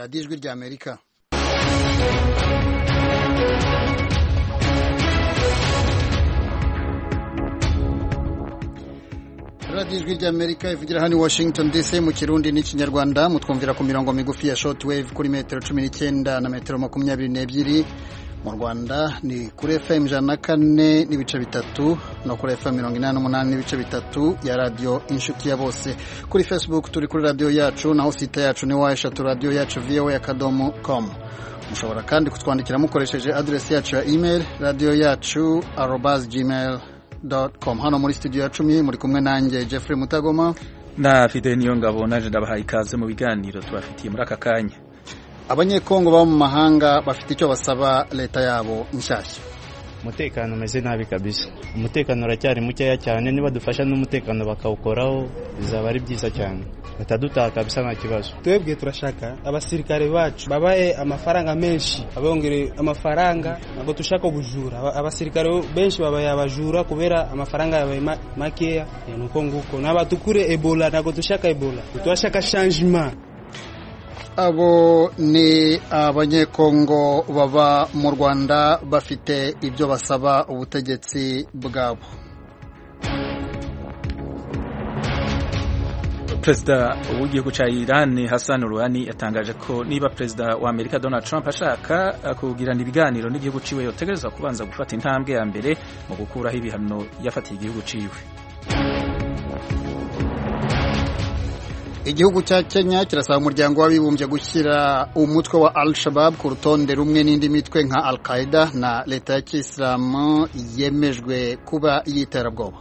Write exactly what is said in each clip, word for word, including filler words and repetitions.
radiyo ijwi rya Amerika. radiyo ijwi rya Amerika ivugira hano i Washington D C mu Kirundi n'ikinyarwanda, mutwumvira ku mirongo migufi ya shortwave kuri metero cumi n'icyenda na metero makumyabiri n'ebyiri. Mu Rwanda ni kuri F M ijana na kane n'ibice bitatu no kuri F M mirongo inani n'umunani n'ibice bitatu ya radiyo inshuti ya bose. Kuri Facebook turi kuri radiyo yacu, naho site yacu ni wa eshatu radiyo yacu voa akadomo com. Mushobora kandi kutwandikira mukoresheje adresi yacu ya email radiyo yacu arobase gmail dot com. Hano muri studio ya cumi muri kumwe nanjye Jeffrey Mutagoma na Fide Niyongabo, naje ndabahaye ikaze mu biganiro tubafitiye muri aka kanya. Abanyekongo baba mu mahanga bafite icyo basaba leta yabo nshyashya. Umutekano umeze nabi kabisa, umutekano uracyari mukeya cyane, niba dufasha n'umutekano bakawukoraho bizaba ari byiza cyane, batadutaha kabisa nta kibazo. Twebwe turashaka abasirikare bacu babaye amafaranga menshi, abongere amafaranga, ntabwo dushaka ubujura. Abasirikare benshi babaye abajura kubera amafaranga yabaye makeya, nuko nguko n'abatukure Ebola, ntabwo dushaka Ebola, turashaka changement. Abo ni abanyekongo baba mu Rwanda bafite ibyo basaba ubutegetsi bwabo. Perezida w'igihugu cya Iran Hassan Rouhani yatangaje ko niba Perezida wa Amerika Donald Trump ashaka kugirana ibiganiro n'igihugu ciwe yotegerezwa kubanza gufata intambwe ya mbere mu gukuraho ibihano yafatiye igihugu ciwe. Igihugu cya Kenya kirasaba umuryango w'abibumbye gushyira umutwe wa Al-Shabaab ku rutonde rumwe n'indi mitwe nka Al-Qaeda na leta ya Kisilamu yemejwe kuba y'iterabwoba.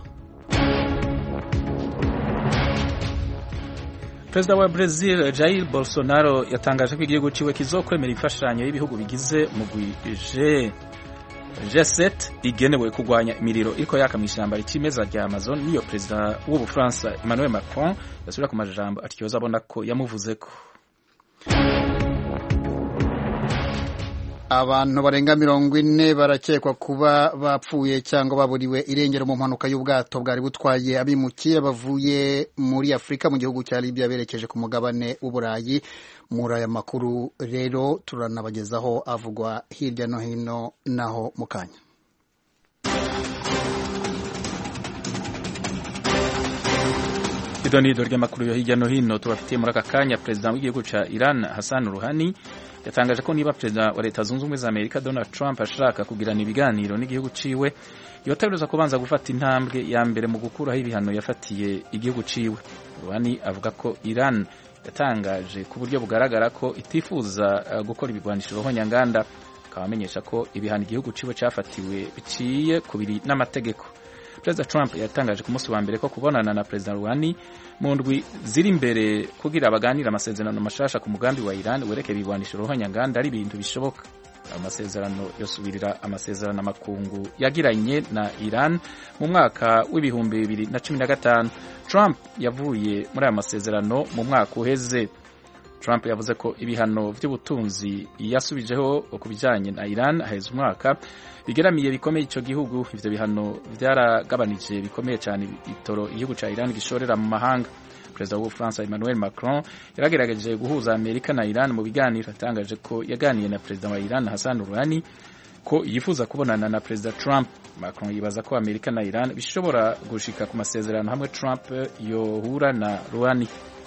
Perezida wa Brazil Jair Bolsonaro yatangaje ko igihugu ciwe kizokwemera imfashanyo y'ibihugu bigize mugwi G seven igenewe kugwanya imiriro iriko yaka mu ishyamba y'ikimeza rya Amazon. Niyo Perezida w'Ubufaransa Emmanuel Macron yasubira ku majambo atyoza abona ko yamuvuzeko. Abantu barenga mirongo ine barakekwa kuba bapfuye cyangwa baburiwe irengero mu mpanuka y'ubwato bwari butwaye abimukira bavuye muri Afrika mu gihugu cya Libya berekeje ku mugabane w'Uburayi. Muri aya makuru rero turanabagezaho avugwa hirya no hino naho mukanya. Idonido ry'amakuru yo hirya no hino tubafitiye muri aka kanya. Perezida w'igihugu cya Iran Hassan Rouhani yatangaje ko niba Perezida wa Leta Zunze Ubumwe za Amerika Donald Trump ashaka kugirana ibiganiro n'igihugu ciwe yotegerezwa kubanza gufata intambwe ya mbere mu gukuraho ibihano yafatiye igihugu ciwe. Rouhani avuga ko Iran yatangaje ku buryo bugaragara ko itifuza gukora ibigwanisho ruhonyanganda, akabamenyesha ko ibihano igihugu ciwe cyafatiwe biciye kubiri n'amategeko. Perezida Trump yatangaje ku munsi wa mbere ko kubonana na Perezida Rouhani mu ndwi ziri imbere kugira abaganira amasezerano mashasha ku mugambi wa Iran werekeye ibigwanisho ruhonyanganda ari ibintu bishoboka. Amasezerano yosubirira amasezerano amakungu yagiranye na Iran mu mwaka w'ibihumbi bibiri na cumi na gatanu. Trump yavuye muri aya masezerano mu mwaka uheze. Trump yavuze ko ibihano by'ubutunzi yasubijeho ku bijyanye na Iran aheza umwaka bigeramiye bikomeye icyo gihugu. Ivyo bihano byaragabanije bikomeye cyane itoro igihugu cya Iran gishorera mu mahanga. Perezida w'Ubufaransa Emmanuel Macron yaragerageje guhuza Amerika na Iran mu biganiro, atangaje ko yaganiye na Perezida wa Iran Hassan Rouhani ko yifuza kubonana na Perezida Trump. Macron yibaza ko Amerika na Iran bishobora gushika ku masezerano hamwe Trump yohura na Rouhani.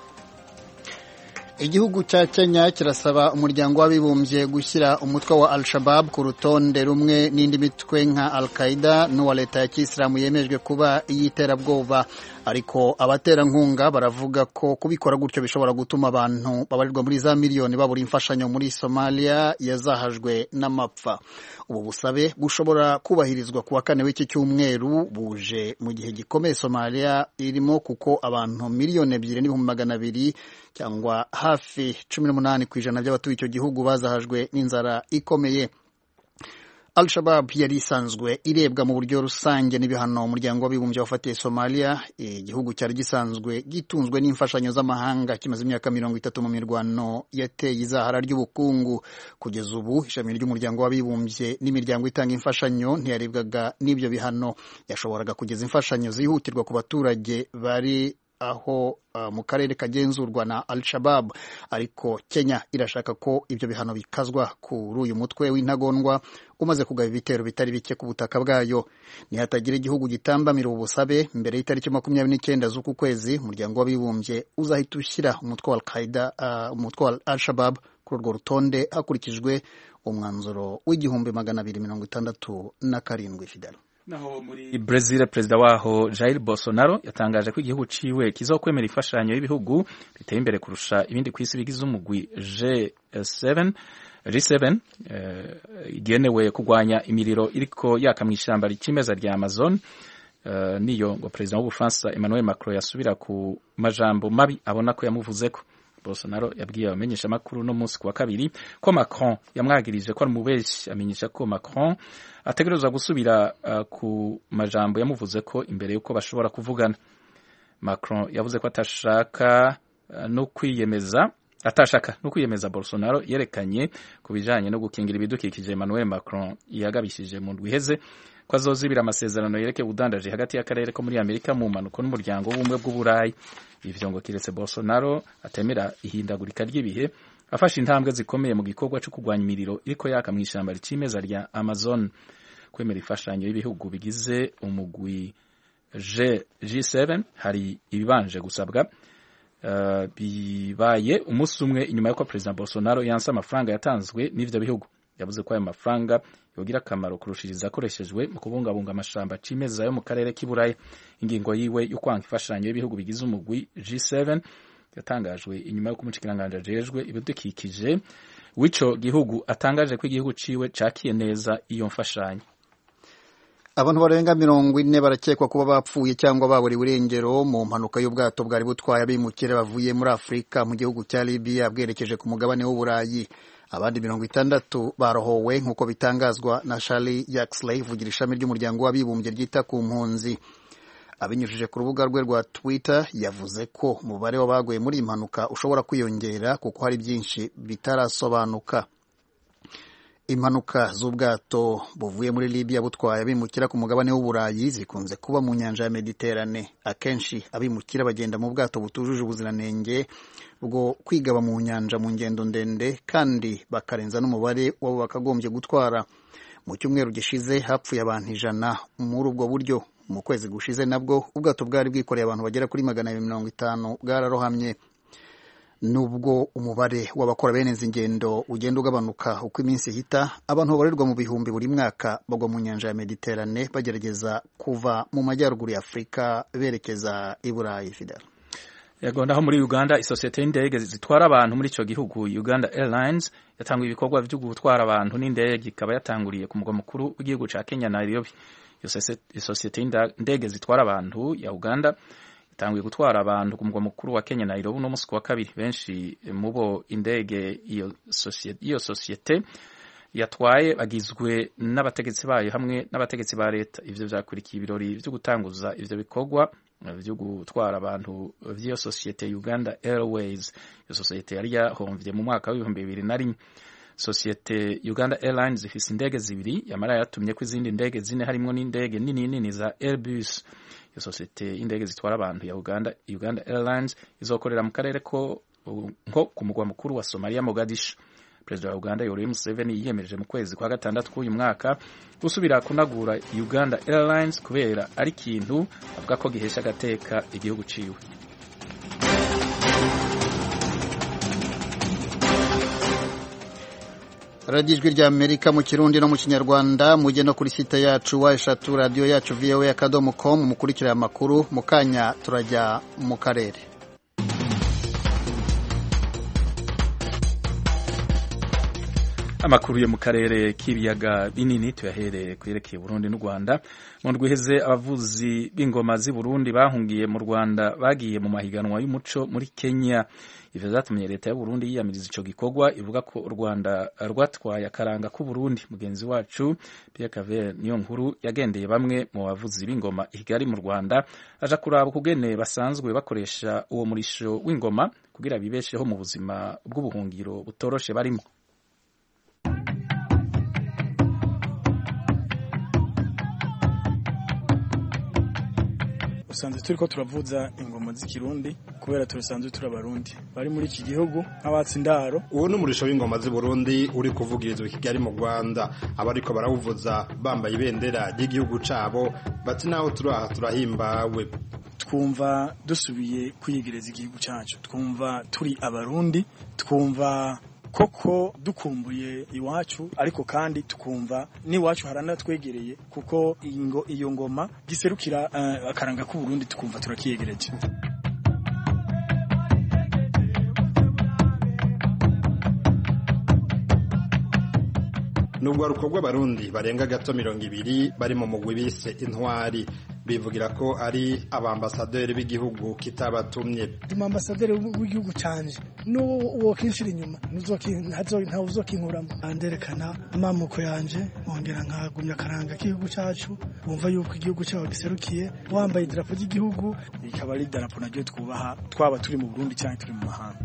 Igihugu cya Kenya kirasaba umuryango w'abibumbye gushyira umutwe wa Al-Shabaab ku rutonde rumwe n'indi mitwe nka Al-Qaeda n'uwa leta ya Kisilamu yemejwe kuba y'iterabwoba. Ariko abaterankunga baravuga ko kubikora gutyo bishobora gutuma abantu babarirwa muri za miliyoni babura imfashanyo muri Somalia yazahajwe n'amapfa. Ubu busabe bushobora kubahirizwa kuwa kane w'iki cyumweru buje mu gihe gikomeye Somalia irimo, kuko abantu miliyoni ebyiri n'ibihumbi magana abiri cyangwa hafi cumi n'umunani ku ijana by'abatuye icyo gihugu bazahajwe n'inzara ikomeye. Al-Shabaab yari isanzwe irebwa mu buryo rusange n'ibihano umuryango w'abibumbye wafatiye Somalia. Igihugu cyari gisanzwe gitunzwe n'imfashanyo z'amahanga kimaze imyaka mirongo itatu mu mirwano yateye izahara ry'ubukungu. Kugeza ubu ishami ry'umuryango w'abibumbye n'imiryango itanga imfashanyo ntiyarebwaga n'ibyo bihano. Yashoboraga kugeza imfashanyo zihutirwa ku baturage bari aho uh, mu karere kagenzurwa na Al-Shabaab, ariko Kenya irashaka ko ibyo bihano bikazwa kuri uyu mutwe w'intagondwa umaze kugaba ibitero bitari bike ku butaka bwayo. Nihatagira igihugu gitambamira ubusabe mbere y'itariki makumyabiri n'icyenda z'uku kwezi, umuryango w'abibumbye uzahita ushyira umutwe wa Al-Qaeda uh, umutwe wa Al-Shabaab kuri urwo rutonde hakurikijwe umwanzuro w'igihumbi magana abiri mirongo itandatu na karindwi. Fidel. Naho muri Brazil, perezida waho Jair Bolsonaro yatangaje ko igihugu ciwe kizokwemera ifashanyo y'ibihugu biteye imbere kurusha ibindi ku isi bigize umugwi G seven G seven uh, igenewe kugwanya imiriro iriko yaka mw'ishamba ry'imeza rya Amazon. Uh, niyo ngo perezida w'Ubufaransa Emmanuel Macron yasubira ku majambo mabi abona ko yamuvuzeko. Bolsonaro yabwiye abamenyesha makuru no munsi kuwa kabiri ko Macron yamwagirije ko ari mubeshi. Amenyesha ko Macron ategerezwa gusubira uh, ku majambo yamuvuze ko imbere yuko bashobora kuvugana. Macron yavuze ko atashaka uh, no kwiyemeza atashaka no kwiyemeza Bolsonaro yerekanye kubijanye no gukingira ibidukikije. Emmanuel Macron yagabishije mu ndwiheze ko azozibira amasezerano yereke ubudandaji hagati y'akarere ko muri Amerika mu manuko n'umuryango w'ubumwe bw'Uburayi. Ivyo ngo kiretse Bolsonaro atemera ihindagurika ry'ibihe, afashe intambwe zikomeye mu gikorwa cyo kugwanya imiriro iriko yaka mw'ishamba ry'imeza rya Amazon. Kwemera ifashanyo y'ibihugu bigize umugwi G seven hari ibibanje gusabwa. Uh, bibaye umunsi umwe inyuma y'uko President Bolsonaro yanse amafaranga yatanzwe n'ivyo bihugu. Yavuze ko ayo mafaranga yogira akamaro kurushiriza akoreshejwe mu kubungabunga amashamba cimeza yo mu karere k'Iburayi. Ingingo yiwe yo kwanga ifashanyo y'ibihugu bigize umugwi G seven yatangajwe inyuma y'uko umushikiranganje ajejwe ibidukikije w'ico gihugu atangaje ko igihugu ciwe cakiye neza iyo mfashanyo. Abantu barenga mirongo ine barakekwa kuba bapfuye cyangwa baburiwe irengero mu mpanuka y'ubwato bwari butwaye abimukira bavuye muri Afrika mu gihugu cya Libya bwerekeje ku mugabane w'Uburayi. Abandi mirongo itandatu barohowe nk'uko bitangazwa na Charlie Yaxley, vugira ishami ry'umuryango w'abibumbye ryita ku mpunzi. Abinyujije ku rubuga rwe rwa Twitter yavuze ko umubare w'abaguye muri impanuka ushobora kwiyongera kuko hari byinshi bitarasobanuka. Impanuka z'ubwato buvuye muri Libya butwaye abimukira ku mugabane w'Uburayi zikunze kuba mu nyanja ya Mediterane. Akenshi abimukira bagenda mu bwato butujuje ubuziranenge bwo kwigaba mu nyanja mu ngendo ndende kandi bakarenza n'umubare wabo bakagombye gutwara. Mu cyumweru gishize hapfuye abantu ijana muri ubwo buryo. Mu kwezi gushize nabwo ubwato bwari bwikoreye abantu bagera kuri magana abiri mirongo itanu bwararohamye. Nubwo umubare w'abakora bene izi ngendo ugenda ugabanuka uko iminsi ihita, abantu babarirwa mu bihumbi buri mwaka bagwa mu nyanja ya Mediterane bagerageza kuva mu majyaruguru ya Afrika berekeza i Burayi. Fidel. Yego, naho muri Uganda isosiyete y'indege zitwara abantu muri ico gihugu Uganda Airlines yatanguye ibikorwa byo gutwara abantu n'indege, ikaba yatanguriye ku mugwa mukuru w'igihugu ca Kenya Nairobi. Isosiyete y'indege zitwara abantu ya Uganda itanguye gutwara abantu ku mugwa mukuru wa Kenya Nairobi no musi wa kabiri. Benshi mubo indege iyo sosiyete iyo sosiyete yatwaye bagizwe n'abategetsi bayo hamwe n'abategetsi ba leta. Ivyo vyakurikiye ibirori byo gutanguza ivyo bikorwa byo gutwara abantu vy'iyo sosiyete Uganda Airways. Iyo sosiyete yari yahomvye mu mwaka wa ibihumbi bibiri na rimwe. Sosiyete Uganda Airlines ifise indege zibiri yamara yatumye ko izindi ndege zine harimo n'indege nini nini za Airbus. Iyo sosiyete indege zitwara abantu ya Uganda Uganda Airlines izokorera mu karere ko nko ku mugwa mukuru wa Somalia Mogadishu. Perezida wa Uganda Yoweri Museveni yiyemeje mu kwezi kwa gatandatu k'uyu mwaka gusubira kunagura Uganda Airlines kubera ari kintu avuga ko gihesha agateka igihugu ciwe. Radijwi rya Amerika mu Kirundi no mu Kinyarwanda, muje no kuri site yacu wa eshatu radio yacu v o a akadomo com mukurikira amakuru. Mukanya turajya mu karere. Amakuru yo mu karere k'ibiyaga binini tuyahereye kwerekeye Burundi n'u Rwanda. Mu ndwiheze abavuzi b'ingoma z'i Burundi bahungiye mu Rwanda bagiye mu mahiganwa y'umuco muri Kenya. Ivyo zatumye leta ya Burundi yiyamiriza ico gikorwa, ivuga ko u Rwanda rwatwaye akaranga ku Burundi. Mugenzi wacu Pierre Claver niyo nkuru yagendeye bamwe mu bavuzi b'ingoma i Kigali mu Rwanda, aja kuraba kugene basanzwe bakoresha uwo murisho w'ingoma kugira bibesheho mu buzima bw'ubuhungiro butoroshe barimo. dusanzwe turiko turavuza ingoma z'ikirundi kubera turasanzwe turabarundi bari muri iki gihugu nk'abatsi ndaro. Uwo n'umurisho w'ingoma z'i Burundi uri kuvugirizwa i Kigali mu Rwanda, abariko barawuvuza bambaye ibendera ry'igihugu cabo bati naho turaha turahimbawe. Twumva dusubiye kwiyegereza igihugu cyacu, twumva turi abarundi, twumva koko dukumbuye iwacu, ariko kandi tukumva n'iwacu haranatwegereye kuko ingo iyo ngoma giserukira uh, akaranga k'u Burundi tukumva turakiyegereje. Nubwo rukorwa barundi barenga gato mirongo ibiri bari mu mugwi bise intwari, bivugira ko ari abambasaderi b'igihugu kitabatumye. Ndi ambasaderi w'igihugu canje n'uwo kinshira inyuma ntawe uzokinkuramo, anderekana amamuko yanje bongera nkagumya akaranga k'igihugu cacu, bumva yuko igihugu cyawe giserukiye wambaye idarapo ry'igihugu, ikaba ari idarapo naryo twubaha twaba turi mu Burundi cyangwa turi mu mahanga.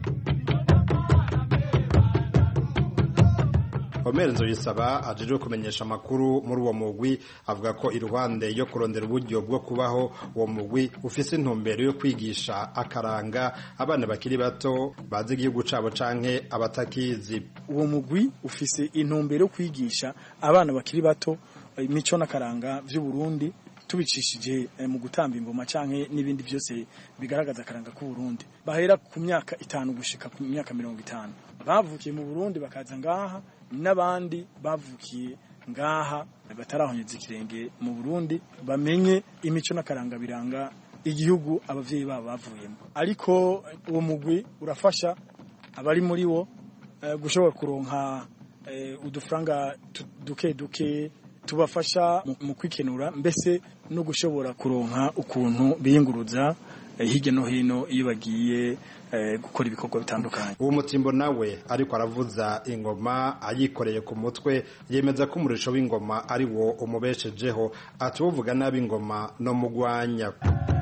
Omer Nzoyisaba ajeje kumenyesha makuru muri uwo mugwi avuga ko iruhande yo kurondera uburyo bwo kubaho uwo mugwi ufise intumbero yo kwigisha akaranga abana bakiri bato bazi igihugu cabo canke abatakizi. Uwo mugwi ufise intumbero yo kwigisha abana bakiri bato imico n'akaranga vy'u Burundi tubicishije mu gutamba ingoma canke n'ibindi byose bigaragaza akaranga k'u Burundi. Bahera ku myaka itanu gushika ku myaka mirongo itanu. Bavukiye mu Burundi bakaza ngaha, n'abandi bavukiye ngaha batarahonyeza ikirenge mu Burundi bamenye imico n'akaranga biranga igihugu abavyeyi babo bavuyemo. Ariko uwo mugwi urafasha abari muri wo uh, gushobora kuronka uh, udufranga duke duke tubafasha mu kwikenura, mbese no gushobora kuronka ukuntu biyinguruza hirya no hino iyo bagiye gukora ibikorwa bitandukanye. Uwo mutimbo nawe ariko aravuza ingoma ayikoreye ku mutwe, yemeza ko umurisho w'ingoma ari wo umubeshejeho, atuvuga nabi ingoma no mugwanya.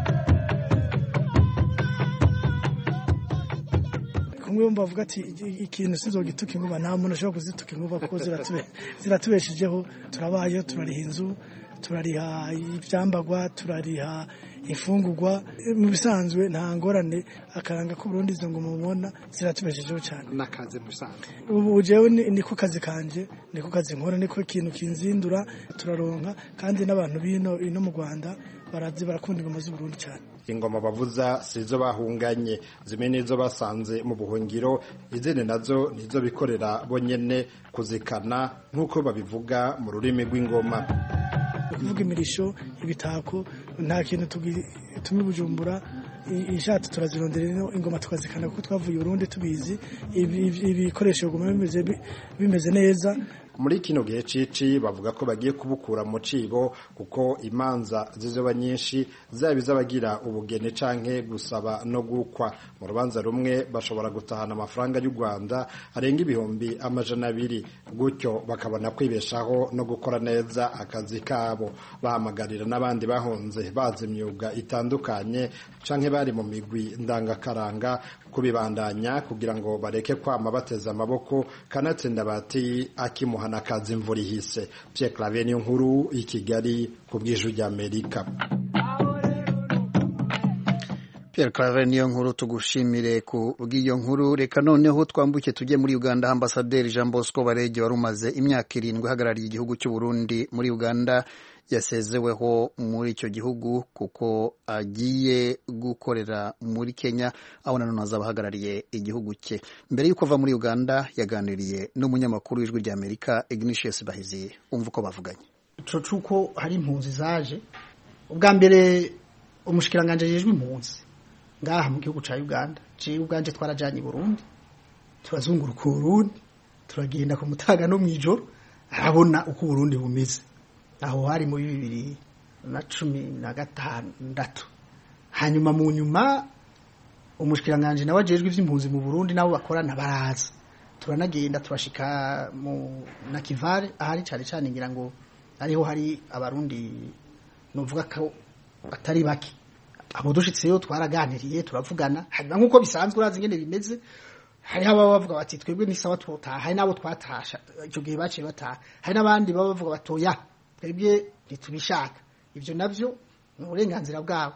Kumwe mbavuga ati ikintu sizogituka ingoma, nta muntu ashobora kuzituka ingoma kuko ziratubeshejeho, turabaye turariha inzu, turariha ivyambagwa, turariha ifungurwa, mu bisanzwe nta ngorane. Akaranga k'u Burundi izo ngoma mubona ziratubeshejeho cyane. Nakaze mu bisanzwe ubu jewe niko kazi kanje, niko kazi nkora, niko ikintu kinzindura, turaronka kandi n'abantu bino ino mu Rwanda barazi barakunda ingoma z'u Burundi cyane. Ingoma bavuza sizo bahunganye, zimwe nizo basanze mu buhungiro, izindi nazo nizo bikorera bonyene kuzikana nkuko babivuga mu rurimi rw'ingoma. Kuvuga imirisho, ibitako, nta kintu tumi Bujumbura, ishati turazirondera ingoma tukazikana kuko twavuye Burundi tubizi, ibikoresho guma bimeze bimeze neza. Muri kino gihe cici bavuga ko bagiye kubukura mu cibo kuko imanza zizoba nyinshi, zaba izabagira ubugene canke gusaba no gukwa. Mu rubanza rumwe bashobora gutahana amafaranga y'u Rwanda arenga ibihumbi amajana abiri, gutyo bakabona kwibeshaho no gukora neza akazi kabo. Bahamagarira n'abandi bahunze bazi imyuga itandukanye canke bari mu migwi ndangakaranga kubibandanya kugira ngo bareke kwama bateza amaboko, kanatsinda bati akimuha nakazi imvura ihise. Pierre Claver niyo nkuru i Kigali ku bw'ijwi ry'Amerika. Pierre Claver niyo nkuru tugushimire ku bw'iyo nkuru. Reka noneho twambuke tujye muri Uganda. Ambasaderi Jean Bosco Barege warumaze imyaka irindwi hagarariye igihugu cy'u Burundi muri Uganda yasezeweho muri icyo gihugu kuko agiye gukorera muri Kenya, aho nanone azabahagarariye igihugu cye. Mbere y'uko ava muri Uganda yaganiriye n'umunyamakuru w'ijwi ry'Amerika Ignatius Bahizi. Umva uko bavuganye. Ico cuko hari impunzi zaje ubwa mbere, umushikiranganje yejwe impunzi ngaha mu gihugu ca Uganda, je ubwanje twarajanye Burundi, turazunguruka Burundi, turagenda ku mutaga no mwijoro, arabona uko Burundi bumeze. Aho hari mu bibiri na cumi na gatandatu. Hanyuma mu nyuma umushikiranganje nawe ajejwe ivy'impunzi mu Burundi nabo bakorana baraza, turanagenda turashika mu Nakivale, ahari cyane cyane ngira ngo ariho hari abarundi novuga ko atari bake. Abo dushitseyo twaraganiriye turavugana, hanyuma nkuko bisanzwe urazi ngene bimeze, hari haba bavuga bati twebwe ni sawa twataha, hari nabo twatasha icyo gihe baciye bataha, hari nabandi baba bavuga batoya twebwe ntitubishaka. Ivyo navyo ni uburenganzira bwabo,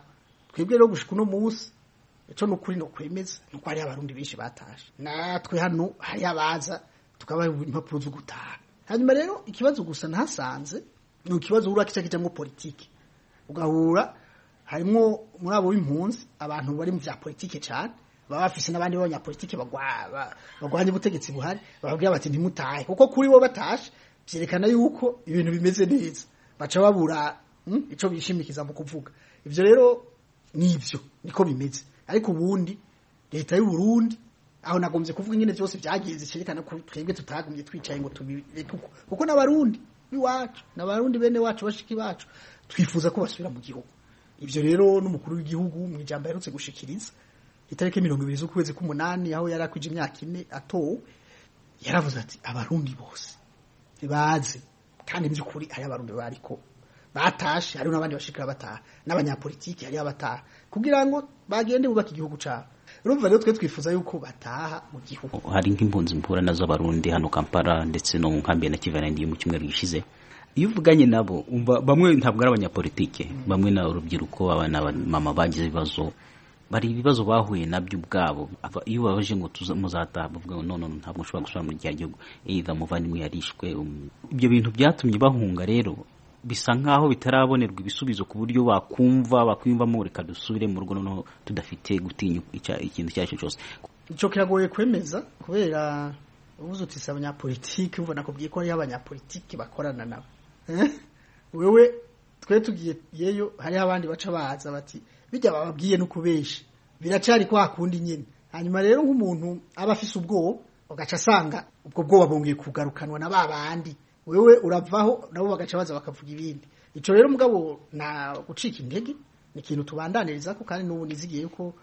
twebwe rero gushika uno munsi ico nukuri no kwemeza nuko ari abarundi benshi batashe natwe hano hari abaza tukaba impapuro zo gutaha hanyuma rero ikibazo gusa ntasanze ni ikibazo ura kica kijamwo politike ugahura harimo muri abo b'impunzi abantu bari mu vya politike cyane baba bafise n'abandi b'abanyapolitike bagwa bagwanye ubutegetsi buhari bababwira bati ntimutahe kuko kuri bo batashe byerekana yuko ibintu bimeze neza baca babura hmm? ico bishimikiza mu kuvuga ivyo rero nivyo niko bimeze ariko ubundi leta y'u Burundi aho nagombye kuvuga ingene byose byagize cyerekana ko twebwe tutagumye twicaye ngo tubireke kuko n'abarundi biwacu n'abarundi bene wacu bashiki bacu twifuza ko basubira mu gihugu ivyo rero n'umukuru w'igihugu mu ijambo yarutse gushikiriza itareke mirongo ibiri z'ukwezi k'umunani aho yari akwije imyaka ine atowe yaravuze ati abarundi bose baze kandi by'ukuri ari abarundi bariko batashe hari n'abandi bashikira bataha n'abanyapolitiki hari abataha kugira ngo bagende bubaka igihugu cyabo urumva rero twe twifuza yuko bataha mu gihugu hari nk'impunzi mpura nazo abarundi hano Kampala ndetse no mu nkambi ya Kivanandi mu cyumweru gishize iyo uvuganye nabo umva bamwe ntabwo ari abanyapolitike bamwe na urubyiruko abana mama bagize ibibazo bari ibibazo bahuye nabyo ubwabo iyo babaje ngo muzataha bavuga ngo none ntabwo ushobora gusubira mu gihugu either muvandimwe yarishwe ibyo bintu byatumye bahunga rero bisa nkaho bitarabonerwa ibisubizo ku buryo bakumva bakwiyumvamo reka dusubire mu rugo no tudafite gutinya ikintu cyacu cyose ico kiragoye kwemeza kubera ubuze uti abanyapolitike ubona ko bwiko ari abanyapolitike bakorana nabo eh wewe twe tugiye yeyo hari abandi baca baza bati bijya bababwiye no kubesha biracari kwa kundi nyene hanyuma rero nk'umuntu aba afise ubwoba ugaca asanga ubwo bwoba bongeye kugarukanwa na babandi wewe uravaho nabo bagaca baza bakavuga ibindi ico rero mugabo na gucika intege ni ikintu tubandaniriza ko kandi n'ubu nizigiye yuko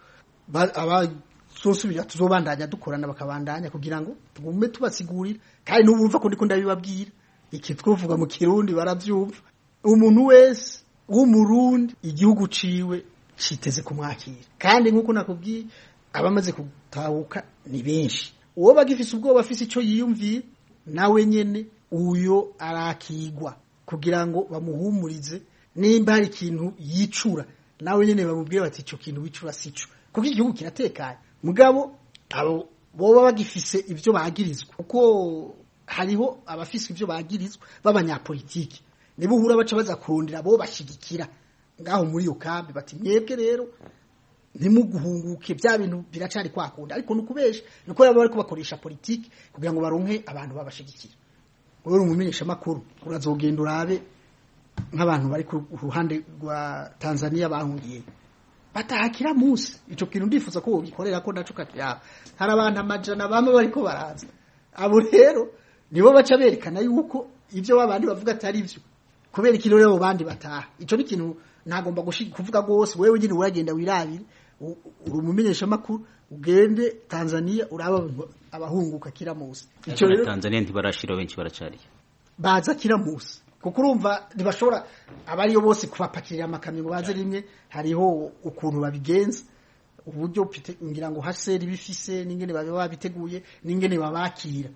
aba sosubira tuzobandanya dukorana bakabandanya kugira ngo tugume tubasigurira kandi n'ubu urumva ko ndiko ndabibabwira iki twovuga mu Kirundi baravyumva umuntu wese w'umurundi igihugu ciwe citeze kumwakira kandi nkuko nakubwiye abamaze kutahuka ni benshi uwo bagifise ubwoba afise ico yiyumviye nawe nyene uyo arakigwa kugira ngo bamuhumurize nimba hari ikintu yicura nawe nyene bamubwire bati ico kintu wicura sico kuko igihugu kiratekanye mugabo abo boba bagifise ivyo bagirizwa kuko hariho abafise ivyo bagirizwa b'abanyapolitiki nibo uhura baca baza kurondera bo bashigikira ngaho muri yo kambi bati mwebwe rero ntimuguhunguke bya bintu biracari kwakunda ariko nukubesha nuko yaba bari kubakoresha politiki kugira ngo baronke abantu babashigikira wewe umumenyesha makuru urazogenda urabe nk'abantu bari ku ruhande rwa Tanzania bahungiye batahakira musi ico kintu ndifuza ko ugikorera ko ndacuka yaba hari abantu amajana bamwe bariko baraza abo rero nibo baca berekana yuko ivyo babandi bavuga atari ivyo kubera ikiro rero bandi bataha ico ni kintu ntagomba gushika kuvuga gose wewe nyine uragenda wirabire urumumenyesha makuru ugende Tanzania uraba abahunguka kira musi ico rero Tanzania ntibarashira benshi baracari baza kira musi kuko urumva ntibashobora abariyo bose kubapakirira amakamyo ngo baze rimwe hariho ukuntu babigenza uburyo ngira ngo haseri bifise n'ingene babe babiteguye n'ingene babakira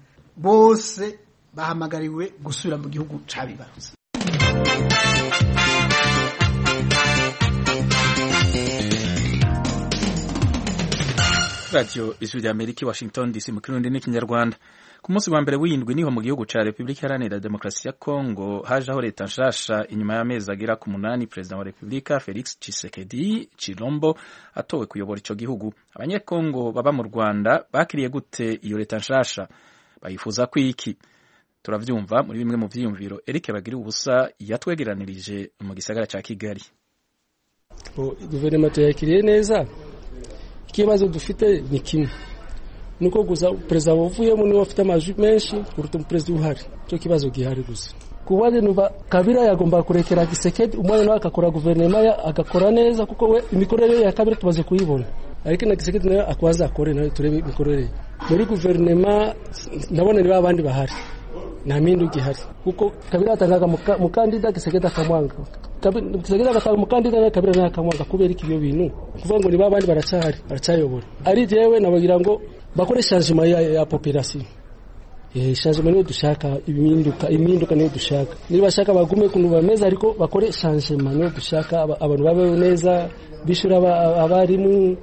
bose bahamagariwe gusubira mu gihugu cabibarutse Radio Ijwi rya Amerika Washington D C mu Kirundi n'ikinyarwanda ku munsi wa mbere w'indwi niho mu gihugu ca Republika Iharanira Demokarasi ya Kongo hajaho leta nshasha inyuma y'amezi agera ku munani President wa Republika Felix Tshisekedi Chilombo atowe kuyobora ico gihugu abanyekongo baba mu Rwanda bakiriye gute iyo leta nshasha bayifuza kwiki turavyumva muri bimwe mu vyiyumviro Eric Bagira ubusa yatwegeranirije mu gisagara ca Kigali. Bo guverinoma yakiriye neza ikibazo dufite ni kimwe nuko guza president wavuyemo niwe afite amajwi menshi kuruta president uhari cyo kibazo gihari gusa kubaje nuba Kabila yagomba kurekera Kisekedi umwana nawe akakora guverinoma ya agakora neza kuko we imikorere ya Kabila tubaze kuyibona ariko na Kisekedi nawe akwaza akore nawe turebe imikorere muri guverinoma nabone niba abandi bahari na mindu gihari kuko Kabila atangaga mukandida Kisekedi akamwanga Kisekedi agatanga mukandida na Kabila na akamwanga kubera ikibyo bintu kuvuga ngo niba abandi baracahari baracayobora ari jewe nabagira ngo bakore changement ya, ya population eh changement niyo dushaka ibiminduka iminduka niyo dushaka niba bashaka bagume kuntu bameza ariko bakore changement niyo dushaka abantu babeho neza bishura abarimu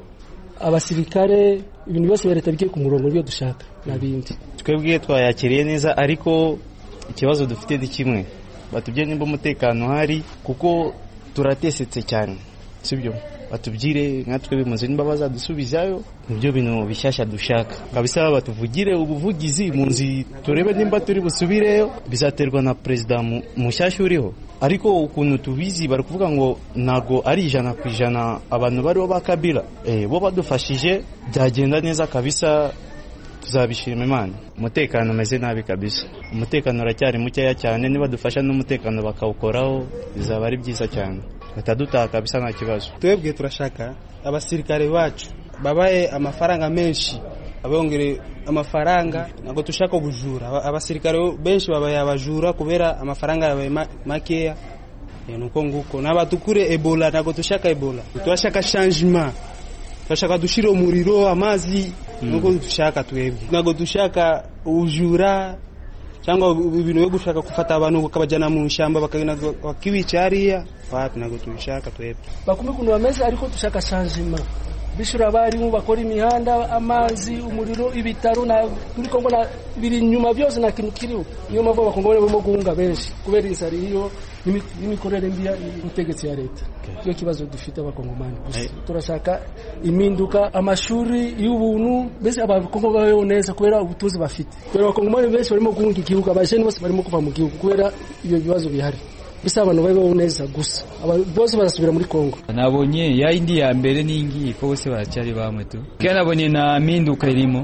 abasirikare ibintu byose leta bigiye ku murongo niyo dushaka nabindi twebwe twayakiriye neza ariko ikibazo dufite di kimwe batubye nimba umutekano hari kuko turatesetse cyane sibyo batubwire nkatwe bimuze nimba bazadusubizayo nibyo bintu bishyashya dushaka kabisa batuvugire ubuvugizi munzi turebe nimba turi busubireyo bizaterwa na president mushyashya uriho ariko ukuntu tubizi bari kuvuga ngo nago ari ijana ku ijana abantu bariho bakabira eh bo badufashije byagenda neza kabisa tuzabishima Imana umutekano umeze nabi kabisa umutekano uracyari mukeya cyane niba dufasha n'umutekano bakawukoraho bizaba ari byiza cyane batadutaka kabisa nta kibazo twebwe turashaka abasirikare bacu babaye amafaranga menshi abongere amafaranga nago tushaka ubujura abasirikare benshi babaye abajura kubera amafaranga yabaye makeya nuko nguko nabatukure Ebola nago tushaka Ebola turashaka changement turashaka dushire umuriro amazi nuko dushaka twebwe nago dushaka ujura cyangwa ibintu byo gushaka gufata abantu bakabajana mu shamba bakagenda bakibicariya wapi nago tubishaka twebwe bakume kuntu bameze ariko dushaka changement bishura abarimu bakora imihanda amazi umuriro ibitaro na turi Kongo na biri nyuma byose na kintu kiriho niyo mavo bakongore bo guhunga benshi kubera insari hiyo n'imikorere mbi y'ubutegetsi ya leta cyo kibazo dufite abakongomani turashaka iminduka amashuri y'ubuntu bese abakongo bayo neza kubera ubutuzi bafite kubera abakongomani benshi barimo guhunga igihugu abajene bose barimo kuva mu gihugu kubera ibyo bibazo bihari bisa abantu babeho neza gusa bose barasubira muri Kongo nabonye ya indi ya mbere ningi ko bose baracyari bamwe tu kandi nabonye na minduka irimo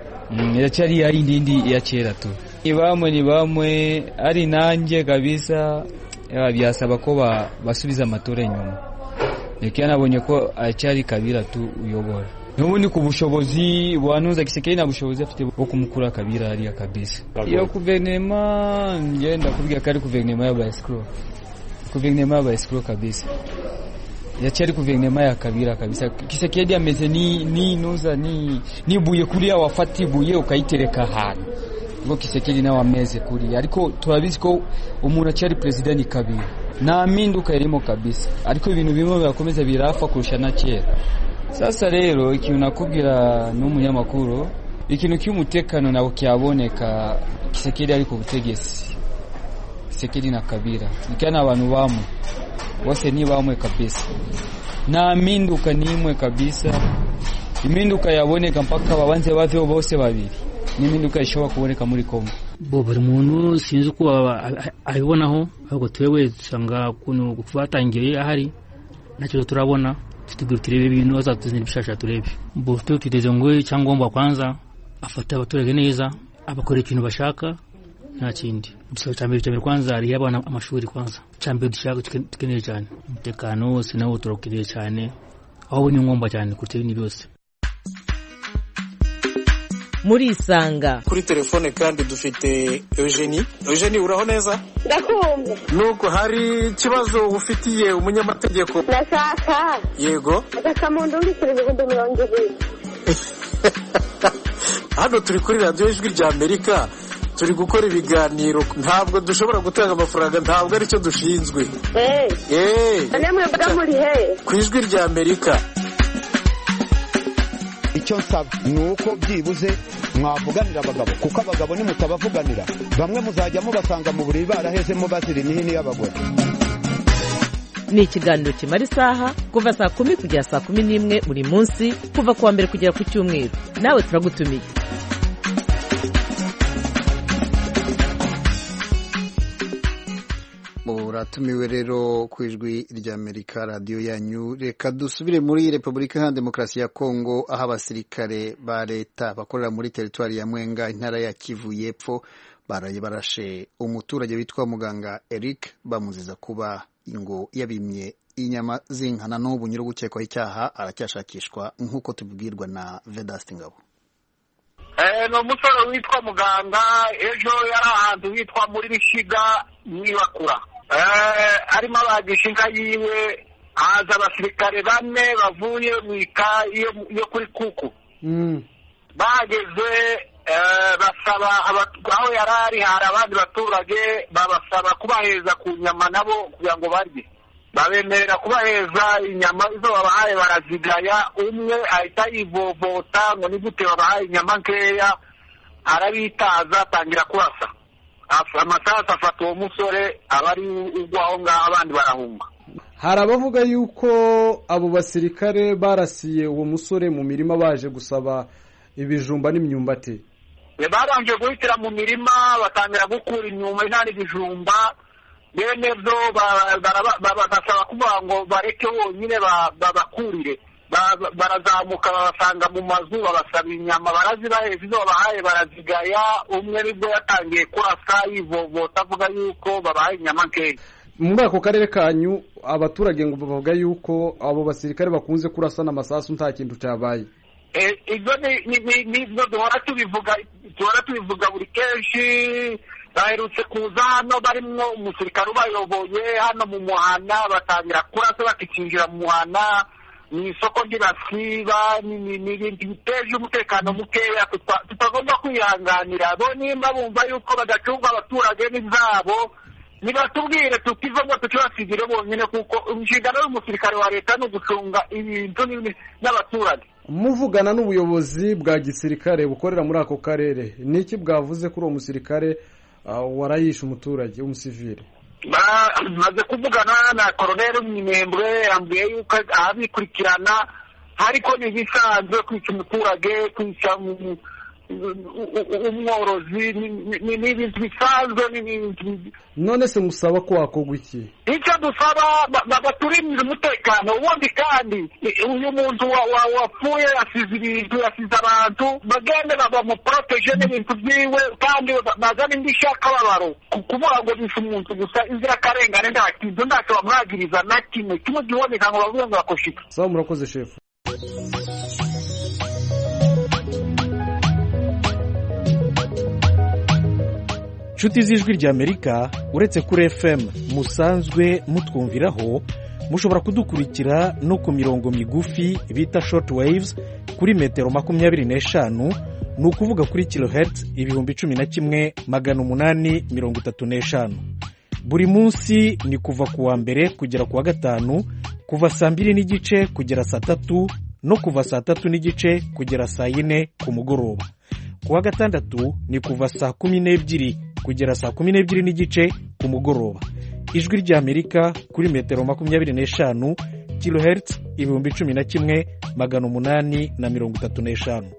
iracyari ya indi indi ya kera tu ibamwe ni bamwe ari nanjye kabisa byasaba ko basubiza amatora inyuma kandi nabonye ko acyari Kabila tu uyobora nubundi ku bushobozi bwanuza Kisekedi na bushobozi afite bwo kumukura Kabila ari kabisa iyo guverinoma ngenda kubiga kari guverinoma ya Baskro guverinoma ya Baskro kabisa yacyari guverinoma ya Kabila kabisa Kisekedi ameze ni ni nuza ni nibuye kuri wafati buye ukayitereka hano ngo Kisekedi nawe ameze kuri ariko turabizi ko umuntu acyari president Kabila na minduka irimo kabisa ariko ibintu bimwe birakomeza birafa kurusha na kera. Sasa rero ikintu nakubwira n'umunyamakuru ikintu cy'umutekano nabo kyaboneka Kisekedi ariko butegesi Kisekedi na Kabila nikana abantu bamwe bose ni bamwe kabisa na minduka nimwe kabisa iminduka yaboneka mpaka babanze bave bose babiri n'iminduka ishobora kuboneka muri Kongo bo bari muntu sinzi ko ayibonaho ahubwo twewe sanga kuno gufatangiye ahari nacyo turabona tutigurutire ibintu bazatuzina bishasha turebe bo tutiteze ngo cyangwa kwanza afata abaturage neza abakora ikintu bashaka nta kindi bisaba cyambere cyambere kwanza ari yabana amashuri kwanza cyambere dushaka tukeneye cyane umutekano wose nawo turokiriye cyane aho ni ngomba cyane kurutira ibintu byose. Muri Isanga kuri telefone kandi dufite Eugenie. Eugenie uraho neza? Ndakumva. Nuko hari ikibazo ufitiye umunyamategeko? Ndashaka. Yego. Akamuntu ndikire ibihumbi mirongo ibiri. Hano turi kuri radio Ijwi rya Amerika turi gukora ibiganiro ntabwo dushobora gutanga amafaranga ntabwo ari cyo dushinzwe. Eh. Eh. Namwe mbaga muri he? Ku Ijwi rya Amerika. Icyo nsaba ni uko byibuze mwavuganira abagabo kuko abagabo ni mutabavuganira bamwe muzajya mubasanga mu buriri barahezemo bazira imihini y'abagore. Ni ikiganiro kimara isaha kuva saa kumi kugera saa kumi n'imwe buri munsi kuva kuwa mbere kugera ku cyumweru nawe turagutumiye. Muratumiwe rero ku Ijwi rya Amerika radio yanyu. Reka dusubire muri Republika ya Demokarasi ya Kongo aho abasirikare ba leta bakorera muri teritwari ya Mwenga intara ya Kivu y'Epfo baraye barashe umuturage witwa Muganga Eric bamuziza kuba ingo yabimye inyama z'inkana n'ubu nyiri gukekwaho icyaha aracyashakishwa nk'uko tubibwirwa na Vedaste Ngabo. Eh no musoro witwa Muganga ejo yari ahantu witwa muri Bishiga Nibakura. Eh arimo abagishinga yiwe haza abasirikare bane bavuye mu ika yo kuri Kuku. Mm. Bageze basaba aho yari ari hari abandi baturage babasaba kubaheza ku nyama nabo kugira ngo barye, babemerera kubaheza inyama izo babahaye barazigaya, umwe ahita yivovota ngo ni gute babahaye inyama nkeya, arabitaza atangira kurasa, amasasu afata uwo musore abari ugwa aho ngaho abandi barahunga. Hari abavuga yuko abo basirikare barasiye uwo musore mu mirima baje gusaba ibijumba n'imyumbati. Babanje guhitira mu mirima batangira gukura inyuma intani ibijumba, bene byo basaba kuvuga ngo bareke bonyine babakurire, barazamuka babasanga mu mazu babasaba inyama, barazibaheza izo babahaye barazigaya, umwe nibwo yatangiye kurasa yivovota avuga yuko babahaye inyama nkeya. Muri ako karere kanyu abaturage ngo bavuga yuko abo basirikare bakunze kurasana amasasu nta kintu cyabaye. Ibyo ni duhora tubivuga duhora tubivuga buri kenshi. Baherutse kuza hano barimwo umusirikare ubayoboye hano mu muhana, batangira kurasa bakikinjira mu muhana, ni isoko ry'ibasiba, ni ibintu biteje umutekano mukeya tutagomba kwihanganira. Bo nimba bumva yuko badacunga abaturage n'izabo, nibatubwire tukivamo tukibasigire bonyine, kuko inshingano y'umusirikare wa leta no gucunga ibintu n'abaturage. Muvugana n'ubuyobozi bwa gisirikare bukorera muri ako karere, niki bwavuze kuri uwo musirikare warayisha umuturage w'umusivile? Maze kuvugana na Colonel Minembwe, yambwiye yuko abikurikirana, ariko ni bisanzwe kwica umuturage, kwica umworozi, ni ibintu bisanzwe. None se musaba ko wakogwa iki? Icyo dusaba baturindira umutekano, ubundi kandi uyu muntu wapfuye asize ibintu, asize abantu, bagende bamuproteje n'ibintu byiwe, kandi bazana indi shakababaro kuvuga ngo bishe umuntu gusa inzirakarengane, nta kintu ntacyo bamwagiriza na kimwe kimwe giboneka ngo bavuge ngo bakoshika. Sawa, murakoze shefu. Nshuti z'ijwi ry'Amerika, uretse kuri F M musanzwe mutwumviraho, mushobora kudukurikira no ku mirongo migufi bita short waves kuri metero makumyabiri n'eshanu, ni ukuvuga kuri kilohertz ibihumbi cumi na kimwe magana umunani mirongo itatu n'eshanu. Buri munsi ni kuva ku wa mbere kugera ku wa gatanu, kuva saa mbiri n'igice kugera saa tatu, no kuva saa tatu n'igice kugera saa yine ku mugoroba. Ku wa gatandatu ni kuva saa kumi n'ebyiri kugera saa kumi n'ebyiri n'igice ku mugoroba. Ijwi ry'Amerika kuri metero makumyabiri n'eshanu, kilohertz ibihumbi cumi na kimwe magana umunani na mirongo itatu n'eshanu.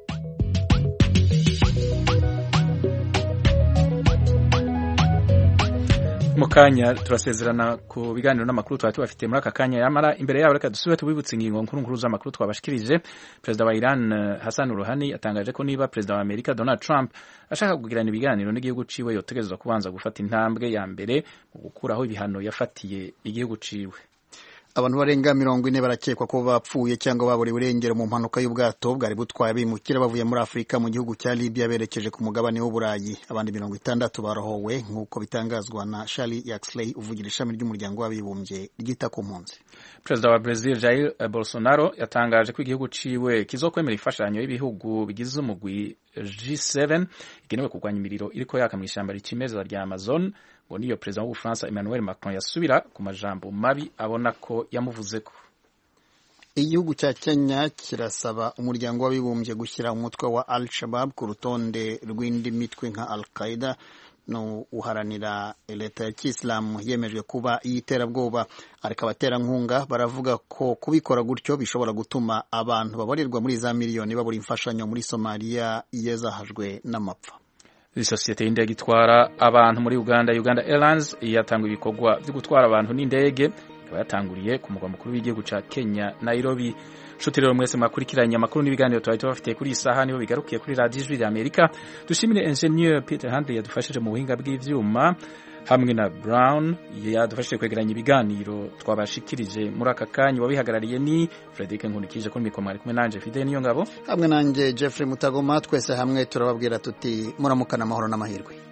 Mukanya turasezerana ku biganiro n'amakuru twari tubafite muri aka kanya, yamara imbere yabo reka dusubire tubibutse ingingo nkuru nkuru z'amakuru twabashikirije. Perezida wa Iran Hassan Rouhani yatangaje ko niba Perezida wa Amerika Donald Trump ashaka kugirana ibiganiro n'igihugu ciwe yotegezwa kubanza gufata intambwe ya mbere mu gukuraho ibihano yafatiye igihugu ciwe. Abantu barenga mirongo ine barakekwa ko bapfuye cyangwa baburiwe irengero mu mpanuka y'ubwato bwari butwaye abimukira bavuye muri Afrika mu gihugu cya Libya berekeje ku mugabane w'Uburayi. Abandi mirongo itandatu barahowe nk'uko bitangazwa na Charlie Yaxley uvugira ishami ry'umuryango w'abibumbye ryita ku mpunzi. Perezida wa Brazil Jair Bolsonaro yatangaje ko igihugu ciwe kizokwemera ifashanyo y'ibihugu bigize umugwi G seven igenewe kurwanya imiriro iriko yaka mu ishyamba rikimeza rya Amazon, ngo niyo Perezida w'Ubufaransa Emmanuel Macron yasubira ku majambo mabi abona ko yamuvuzeko. Igihugu cya Kenya kirasaba umuryango w'abibumbye gushyira umutwe wa Al-Shabaab ku rutonde rw'indi mitwe nka Al-Qaeda no uharanira leta ya Kisilamu yemejwe kuba iyiterabwoba. Ariko abaterankunga baravuga ko kubikora gutyo bishobora gutuma abantu babarirwa muri za miliyoni babura imfashanyo muri Somalia yezahajwe n'amapfa. Isosiyete y'indege itwara abantu muri Uganda, Uganda Airlines, yatangwa ibikorwa byo gutwara abantu n'indege, ikaba yatanguriye ku mugwa mukuru w'igihugu ca Kenya, Nairobi. Nshuti rero mwese mwakurikiranye amakuru n'ibiganiro twari tubafitiye kuri isaha, nibo bigarukiye kuri Radio Ijwi ry'Amerika. Dushimire Engineer Peter Handley yadufashije mu buhinga bw'ivyuma, hamwe na Brown yadufashije kwegeranya ibiganiro twabashikirije muri aka kanya. Wabihagarariye ni Frederick Nkunikije, kuri mikoro mwari kumwe nanje Fidel Niyongabo, hamwe nanje Jeffrey Mutagoma. Twese hamwe turababwira tuti muramukana amahoro n'amahirwe.